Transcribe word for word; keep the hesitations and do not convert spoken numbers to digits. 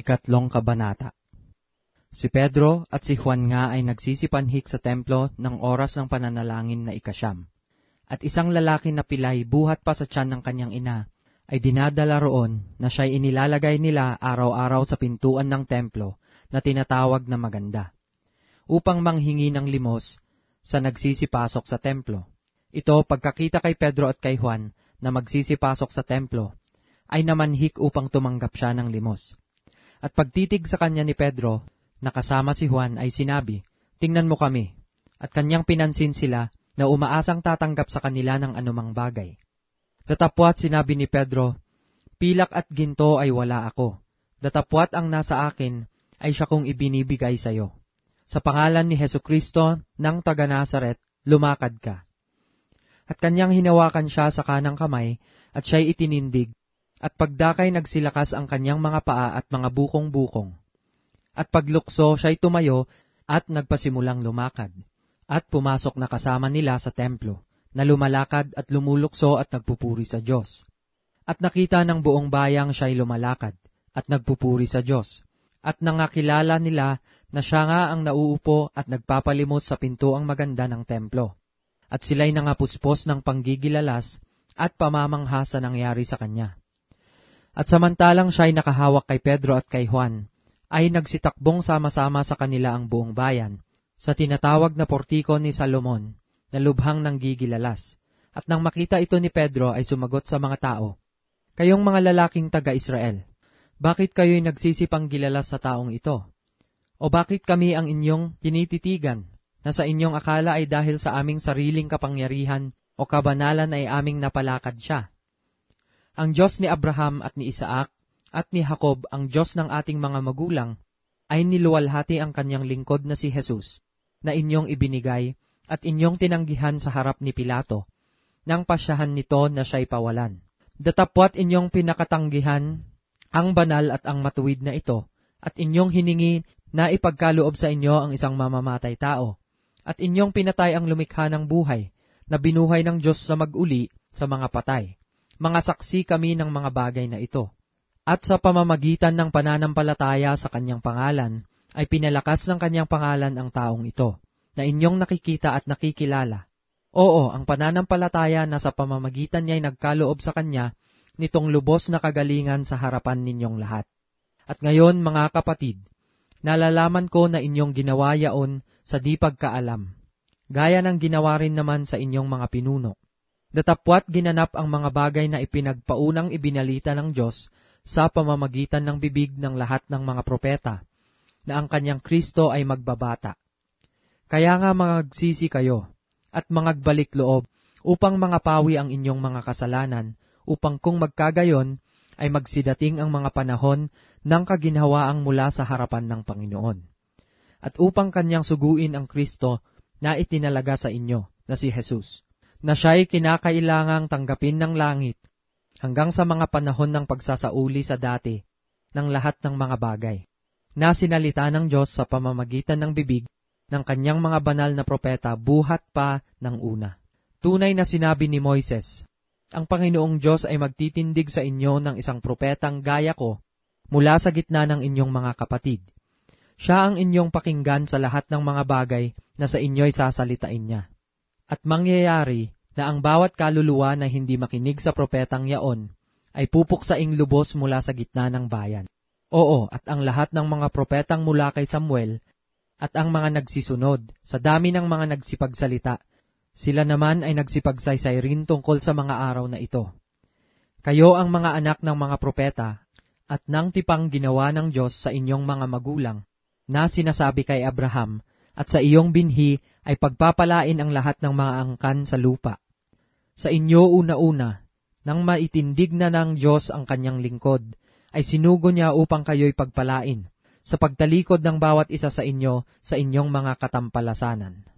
Ikatlong Kabanata. Si Pedro at si Juan nga ay nagsisipanhik sa templo ng oras ng pananalangin na ikasyam. At isang lalaki na pilay buhat pa sa tiyan ng kanyang ina ay dinadala roon na siya'y inilalagay nila araw-araw sa pintuan ng templo na tinatawag na Maganda, upang manghingi ng limos sa nagsisipasok sa templo. Ito, pagkakita kay Pedro at kay Juan na magsisipasok sa templo, ay namanhik upang tumanggap siya ng limos. At pagtitig sa kanya ni Pedro, nakasama si Juan, ay sinabi, "Tingnan mo kami." At kanyang pinansin sila na umaasang tatanggap sa kanila ng anumang bagay. Datapwat sinabi ni Pedro, "Pilak at ginto ay wala ako. Datapwat ang nasa akin ay siya kong ibinibigay sa iyo. Sa pangalan ni Hesukristo ng taga Nazaret, lumakad ka." At kanyang hinawakan siya sa kanang kamay at siya'y itinindig, at pagdakay nagsilakas ang kanyang mga paa at mga bukong-bukong. At paglukso siya'y tumayo at nagpasimulang lumakad, at pumasok na kasama nila sa templo, na lumalakad at lumulukso at nagpupuri sa Diyos. At nakita ng buong bayang siya'y lumalakad at nagpupuri sa Diyos, at nangakilala nila na siya nga ang nauupo at nagpapalimos sa pintuang maganda ng templo. At sila'y nangapuspos ng panggigilalas at pamamangha sa nangyari sa kanya. At samantalang siya'y nakahawak kay Pedro at kay Juan, ay nagsitakbong sama-sama sa kanila ang buong bayan, sa tinatawag na portiko ni Salomon, na lubhang nanggigilalas. At nang makita ito ni Pedro, ay sumagot sa mga tao, "Kayong mga lalaking taga-Israel, bakit kayo'y nagsisipang gilalas sa taong ito? O bakit kami ang inyong tinititigan, na sa inyong akala ay dahil sa aming sariling kapangyarihan o kabanalan ay aming napalakad siya? Ang Diyos ni Abraham at ni Isaac at ni Jacob, ang Diyos ng ating mga magulang, ay niluwalhati ang kanyang lingkod na si Jesus, na inyong ibinigay at inyong tinanggihan sa harap ni Pilato, nang pasyahan nito na siya'y pawalan. Datapwat inyong pinakatanggihan ang banal at ang matuwid na ito, at inyong hiningi na ipagkaloob sa inyo ang isang mamamatay tao, at inyong pinatay ang lumikha ng buhay, na binuhay ng Diyos sa mag-uli sa mga patay. Mga saksi kami ng mga bagay na ito. At sa pamamagitan ng pananampalataya sa kanyang pangalan, ay pinalakas ng kanyang pangalan ang taong ito, na inyong nakikita at nakikilala. Oo, ang pananampalataya na sa pamamagitan niya ay nagkaloob sa kanya nitong lubos na kagalingan sa harapan ninyong lahat. At ngayon, mga kapatid, nalalaman ko na inyong ginawa yaon sa di pagkaalam, gaya ng ginawa rin naman sa inyong mga pinuno. Datapwat ginanap ang mga bagay na ipinagpaunang ibinalita ng Diyos sa pamamagitan ng bibig ng lahat ng mga propeta, na ang kanyang Kristo ay magbabata. Kaya nga magsisi kayo, at mangagbalik loob, upang mangapawi ang inyong mga kasalanan, upang kung magkagayon, ay magsidating ang mga panahon ng kaginhawaang mula sa harapan ng Panginoon. At upang kanyang suguin ang Kristo na itinalaga sa inyo, na si Jesus, na siya'y kinakailangang tanggapin ng langit, hanggang sa mga panahon ng pagsasauli sa dati ng lahat ng mga bagay, na sinalita ng Diyos sa pamamagitan ng bibig ng kanyang mga banal na propeta buhat pa ng una. Tunay na sinabi ni Moises, "Ang Panginoong Diyos ay magtitindig sa inyo ng isang propetang gaya ko mula sa gitna ng inyong mga kapatid. Siya ang inyong pakinggan sa lahat ng mga bagay na sa inyo'y sasalitain niya. At mangyayari na ang bawat kaluluwa na hindi makinig sa propetang yaon ay pupuksaing lubos mula sa gitna ng bayan. Oo, at ang lahat ng mga propetang mula kay Samuel at ang mga nagsisunod, sa dami ng mga nagsipagsalita, sila naman ay nagsipagsaysay rin tungkol sa mga araw na ito. Kayo ang mga anak ng mga propeta at nang tipang ginawa ng Diyos sa inyong mga magulang, na sinasabi kay Abraham, at sa iyong binhi ay pagpapalain ang lahat ng mga angkan sa lupa. Sa inyo una-una, nang maitindig na ng Diyos ang kanyang lingkod, ay sinugo niya upang kayo'y pagpalain, sa pagtalikod ng bawat isa sa inyo sa inyong mga katampalasanan."